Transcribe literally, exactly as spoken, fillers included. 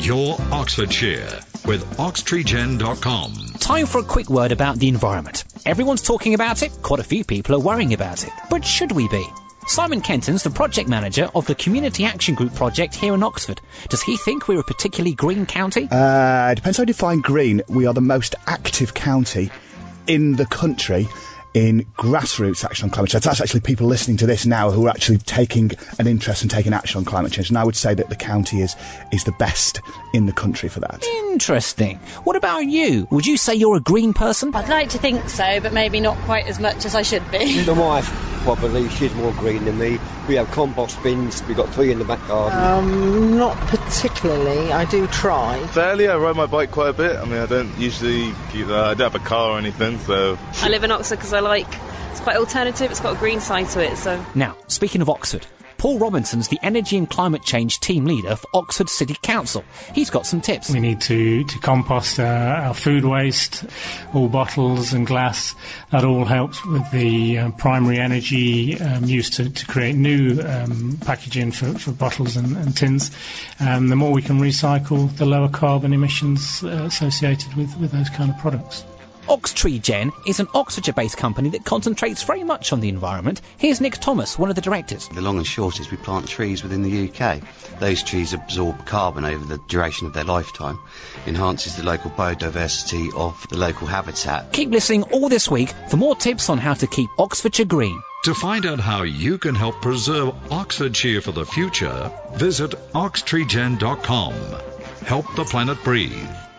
your Oxfordshire with ox tree gen dot com. Time for a quick word about the environment. Everyone's talking about it, quite a few people are worrying about it. But should we be? Simon Kenton's the project manager of the Community Action Group project here in Oxford. Does he think we're a particularly green county? Uh, it depends how you define green. We are the most active county in the country in grassroots action on climate change. That's actually people listening to this now who are actually taking an interest and taking action on climate change. And I would say that the county is is the best in the country for that. Interesting. What about you? Would you say you're a green person? I'd like to think so, but maybe not quite as much as I should be. The wife, probably, she's more green than me. We have compost bins, we've got three in the back garden. Um, not particularly. I do try. Fairly, I ride my bike quite a bit. I mean, I don't usually, uh, I don't have a car or anything, so... I live in Oxford because I like, it's quite alternative, it's got a green side to it, so... Now, speaking of Oxford, Paul Robinson's the Energy and Climate Change team leader for Oxford City Council. He's got some tips. We need to, to compost uh, our food waste, all bottles and glass. That all helps with the uh, primary energy um, used to, to create new um, packaging for, for bottles and, and tins. Um, the more we can recycle, the lower carbon emissions uh, associated with, with those kind of products. Ox Tree Gen is an Oxfordshire-based company that concentrates very much on the environment. Here's Nick Thomas, one of the directors. The long and short is we plant trees within the U K. Those trees absorb carbon over the duration of their lifetime, enhances the local biodiversity of the local habitat. Keep listening all this week for more tips on how to keep Oxfordshire green. To find out how you can help preserve Oxfordshire for the future, visit ox tree gen dot com. Help the planet breathe.